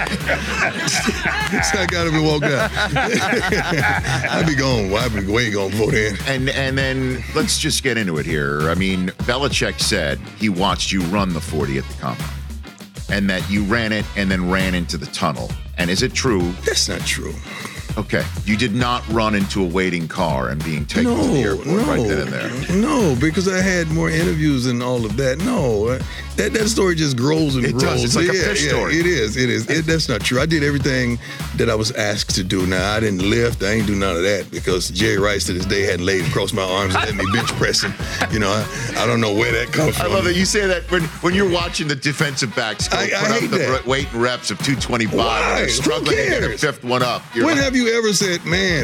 So I got up and walked out. I'll be gone. I'll be way gone before then. And then let's just get into it here. I mean, Belichick said he watched you run the 40 at the Combine. And that you ran it and then ran into the tunnel. And is it true? That's not true. Okay. You did not run into a waiting car and being taken to the airport right then and there. No, because I had more interviews and all of that. No, that story just grows and grows. It does. It's like a fish story. It is. That's not true. I did everything that I was asked to do. Now, I didn't lift. I ain't do none of that because Jerry Rice to this day hadn't laid across my arms and let me bench press him. You know, I don't know where that comes from. I love that you say that when you're watching the defensive backs go put up the weight and reps of 225 and they're struggling to get a fifth one up. When have you ever said, man,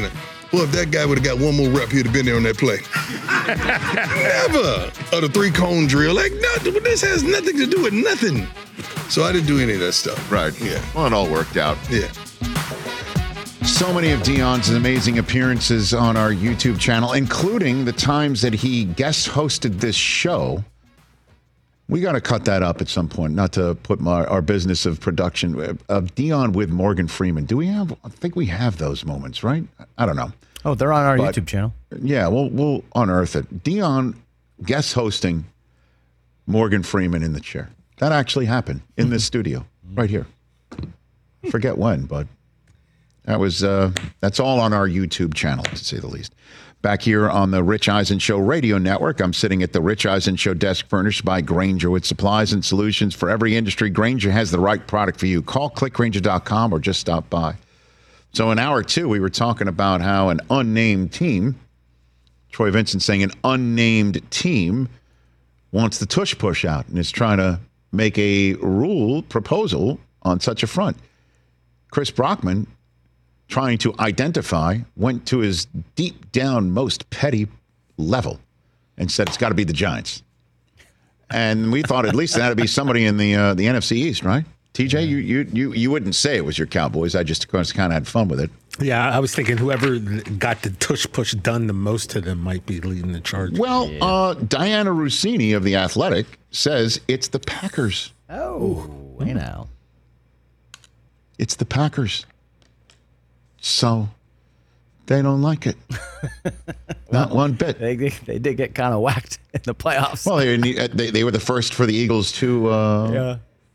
Well, if that guy would have got one more rep, he'd have been there on that play. Never. Or the 3-cone drill. Like, no, this has nothing to do with nothing. So I didn't do any of that stuff. Right. Yeah. Well, it all worked out. Yeah. So many of Deion's amazing appearances on our YouTube channel, including the times that he guest hosted this show. We got to cut that up at some point, not to put our business of production of Deion with Morgan Freeman. Do we have? I think we have those moments, right? I don't know. Oh, they're on our YouTube channel. Yeah, we'll unearth it. Deion guest hosting Morgan Freeman in the chair. That actually happened in this studio right here. Forget when, but that was that's all on our YouTube channel, to say the least. Back here on the Rich Eisen Show radio network, I'm sitting at the Rich Eisen Show desk furnished by Grainger with supplies and solutions for every industry. Grainger has the right product for you. Call clickgrainger.com or just stop by. So in hour 2, we were talking about how an unnamed team, Troy Vincent saying an unnamed team wants the tush push out and is trying to make a rule proposal on such a front. Chris Brockman, trying to identify, went to his deep down most petty level and said it's got to be the Giants. And we thought at least it had to be somebody in the NFC East, right? TJ, you wouldn't say it was your Cowboys. I just kind of had fun with it. Yeah, I was thinking whoever got the tush push done the most to them might be leading the charge. Well, Diana Rossini of The Athletic says it's the Packers. Oh, hey now. It's the Packers. So they don't like it. Not one bit. They did get kind of whacked in the playoffs. Well, they were the first for the Eagles to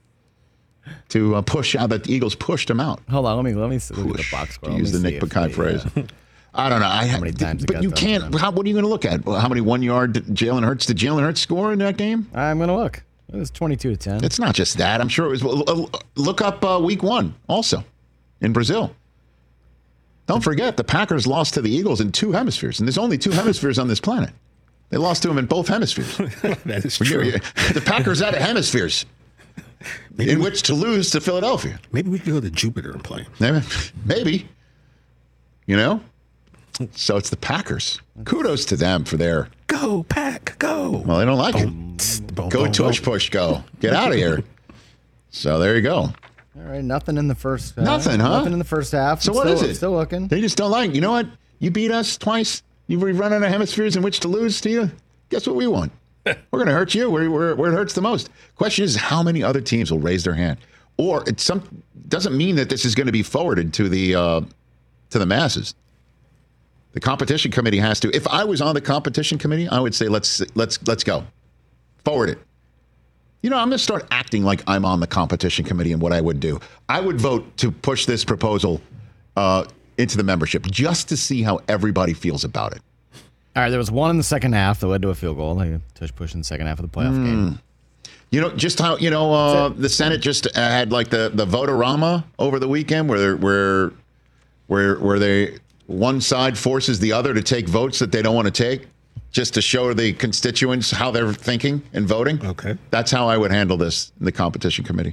push out. The Eagles pushed them out. Hold on, let me look at the box score. To use the Nick Bakay phrase. I don't know. How many times? But you can't. What are you going to look at? How many 1-yard Jalen Hurts? Did Jalen Hurts score in that game? I'm going to look. It was 22-10. It's not just that. I'm sure it was. Look up week 1 also in Brazil. Don't forget, the Packers lost to the Eagles in 2 hemispheres, and there's only 2 hemispheres on this planet. They lost to them in both hemispheres. That is true. The Packers had hemispheres in which to lose to Philadelphia. Maybe we could go to Jupiter and play. Maybe. You know? So it's the Packers. Kudos to them for their... Go, Pack, go. Well, they don't like it. Go tush push, go. Get out of here. So there you go. All right, nothing in the first. Nothing, huh? Nothing in the first half. So what is it? Still looking. They just don't like. You know what? You beat us twice. You've run out of hemispheres in which to lose to you. Guess what we want? We're going to hurt you where it hurts the most. Question is, how many other teams will raise their hand? Or it doesn't mean that this is going to be forwarded to the masses. The competition committee has to. If I was on the competition committee, I would say let's go. Forward it. You know, I'm going to start acting like I'm on the competition committee and what I would do. I would vote to push this proposal into the membership just to see how everybody feels about it. All right, there was one in the second half that led to a field goal. They tush push in the second half of the playoff game. You know, just how, the Senate just had like the vote-a-rama over the weekend where they one side forces the other to take votes that they don't want to take, just to show the constituents how they're thinking and voting. Okay. That's how I would handle this in the competition committee.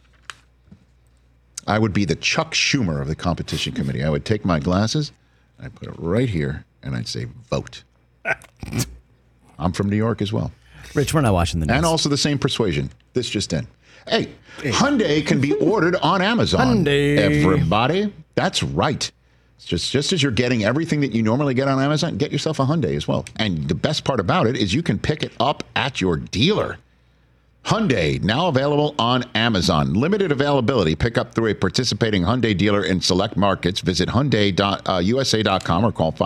I would be the Chuck Schumer of the competition committee. I would take my glasses, I'd put it right here, and I'd say, vote. I'm from New York as well. Rich, we're not watching the news. And also the same persuasion. This just in. Hey, Hyundai can be ordered on Amazon. Hyundai. Everybody. That's right. Just as you're getting everything that you normally get on Amazon, get yourself a Hyundai as well. And the best part about it is you can pick it up at your dealer. Hyundai, now available on Amazon. Limited availability. Pick up through a participating Hyundai dealer in select markets. Visit Hyundai.usa.com or call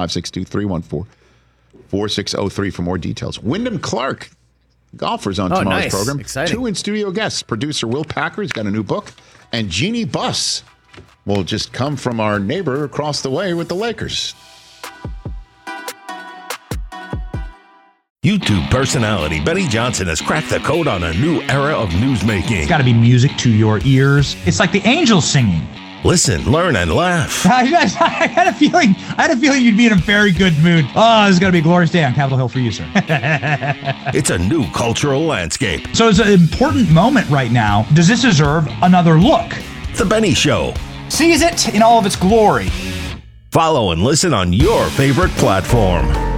562-314-4603 for more details. Wyndham Clark, golfers on tomorrow's program. Exciting. 2 in-studio guests. Producer Will Packer, he's got a new book. And Jeannie Buss will just come from our neighbor across the way with the Lakers. YouTube personality Benny Johnson has cracked the code on a new era of newsmaking. It's got to be music to your ears. It's like the angels singing. Listen, learn, and laugh. I had a feeling you'd be in a very good mood. Oh, this is going to be a glorious day on Capitol Hill for you, sir. It's a new cultural landscape. So it's an important moment right now. Does this deserve another look? The Benny Show. Seize it in all of its glory. Follow and listen on your favorite platform.